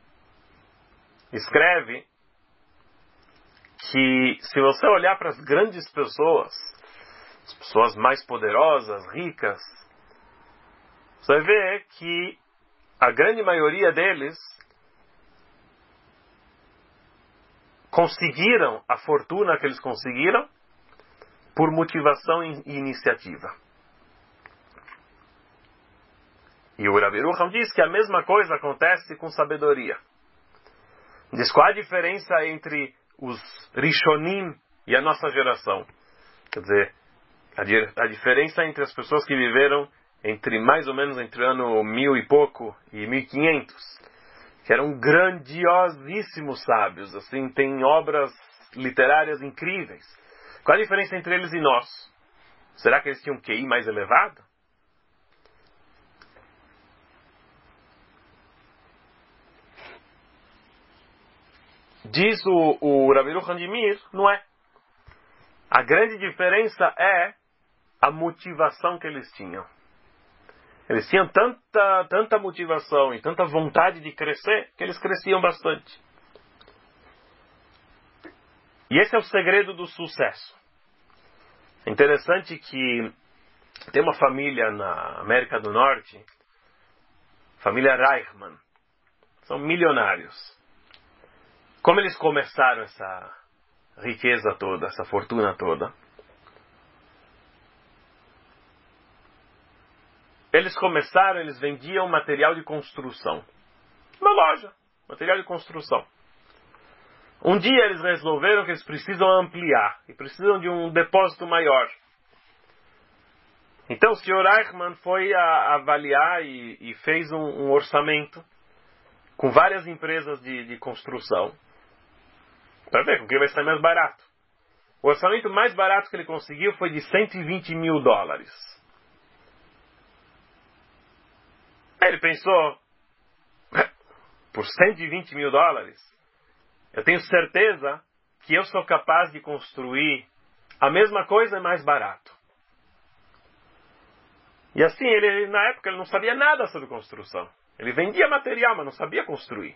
escreve que se você olhar para as grandes pessoas, as pessoas mais poderosas, ricas, você vai ver que a grande maioria deles conseguiram a fortuna que eles conseguiram por motivação e iniciativa. E o Rabi Yerucham diz que a mesma coisa acontece com sabedoria. Diz qual a diferença entre os Rishonim e a nossa geração. Quer dizer, a, a diferença entre as pessoas que viveram entre mais ou menos entre o ano mil e pouco e mil e quinhentos, que eram grandiosíssimos sábios, assim, tem obras literárias incríveis. Qual a diferença entre eles e nós? Será que eles tinham um Q I mais elevado? Diz o, o Rabi Yerucham de Mir, não é. A grande diferença é a motivação que eles tinham. Eles tinham tanta, tanta motivação e tanta vontade de crescer que eles cresciam bastante. E esse é o segredo do sucesso. É interessante que tem uma família na América do Norte, família Reichmann, são milionários. Como eles começaram essa riqueza toda, essa fortuna toda? Eles começaram, eles vendiam material de construção. Uma loja, material de construção. Um dia eles resolveram que eles precisam ampliar e precisam de um depósito maior. Então o senhor Eichmann foi a, avaliar e, e fez um, um orçamento com várias empresas de, de construção para ver com quem vai sair mais barato. O orçamento mais barato que ele conseguiu foi de cento e vinte mil dólares. Aí ele pensou, por cento e vinte mil dólares, eu tenho certeza que eu sou capaz de construir a mesma coisa mais barato. E assim, ele, na época, ele não sabia nada sobre construção. Ele vendia material, mas não sabia construir.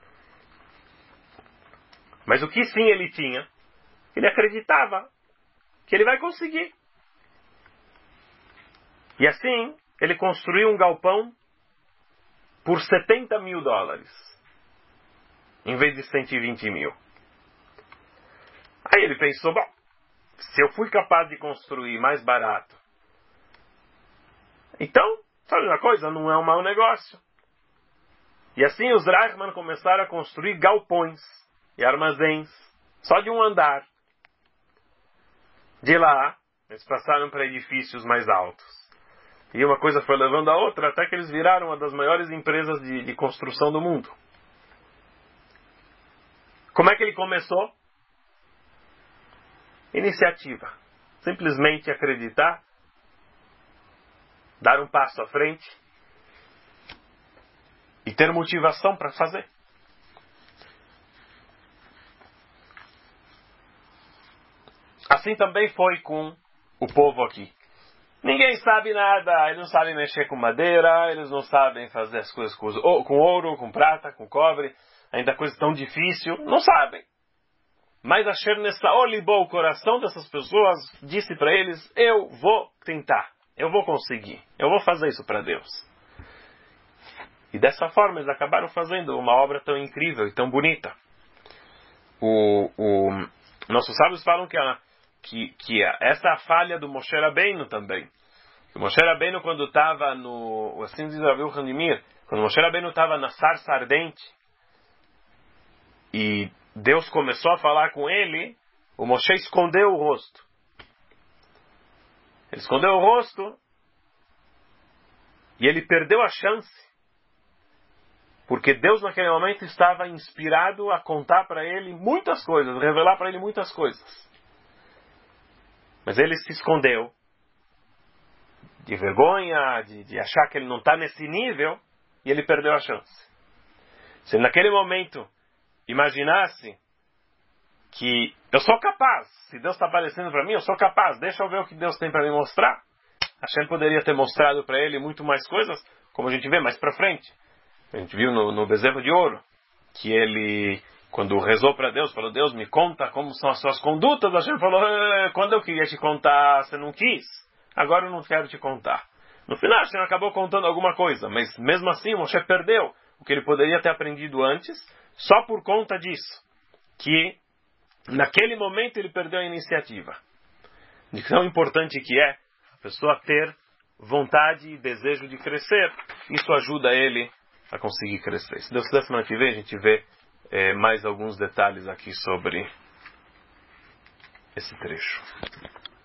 Mas o que sim ele tinha, ele acreditava que ele vai conseguir. E assim, ele construiu um galpão por setenta mil dólares, em vez de cento e vinte mil. Aí ele pensou, bom, se eu fui capaz de construir mais barato, então, sabe uma coisa? Não é um mau negócio. E assim os Reichmann começaram a construir galpões e armazéns, só de um andar. De lá, eles passaram para edifícios mais altos. E uma coisa foi levando a outra, até que eles viraram uma das maiores empresas de, de construção do mundo. Como é que ele começou? Iniciativa. Simplesmente acreditar, dar um passo à frente e ter motivação para fazer. Assim também foi com o povo aqui. Ninguém sabe nada, eles não sabem mexer com madeira, eles não sabem fazer as coisas com, com ouro, com prata, com cobre, ainda coisa tão difícil, não sabem. Mas Hashem Nessaol libou o coração dessas pessoas, disse para eles, eu vou tentar, eu vou conseguir, eu vou fazer isso para Deus. E dessa forma eles acabaram fazendo uma obra tão incrível e tão bonita. O, o, nossos sábios falam que, a, que, que a, essa é a falha do Moshe Rabbeinu também. O Moshe Rabbeinu, quando estava no... Assim diz o Rabi Yerucham de Mir, quando o Moshe Rabbeinu estava na sarça ardente e Deus começou a falar com ele, o Moshe escondeu o rosto. Ele escondeu o rosto e ele perdeu a chance. Porque Deus naquele momento estava inspirado a contar para ele muitas coisas, revelar para ele muitas coisas. Mas ele se escondeu. De vergonha, de, de achar que ele não está nesse nível, e ele perdeu a chance. Se naquele momento imaginasse que eu sou capaz, se Deus está aparecendo para mim, eu sou capaz, deixa eu ver o que Deus tem para me mostrar. Hashem poderia ter mostrado para ele muito mais coisas, como a gente vê mais para frente. A gente viu no, no bezerro de ouro, que ele quando rezou para Deus, falou, Deus, me conta como são as suas condutas. Hashem falou, quando eu queria te contar, você não quis. Agora eu não quero te contar. No final, Hashem acabou contando alguma coisa, mas mesmo assim, Moshe perdeu o que ele poderia ter aprendido antes, só por conta disso. Que, naquele momento, ele perdeu a iniciativa. De tão importante que é a pessoa ter vontade e desejo de crescer. Isso ajuda ele a conseguir crescer. Se Deus quiser, semana que vem, a gente vê é, mais alguns detalhes aqui sobre esse trecho.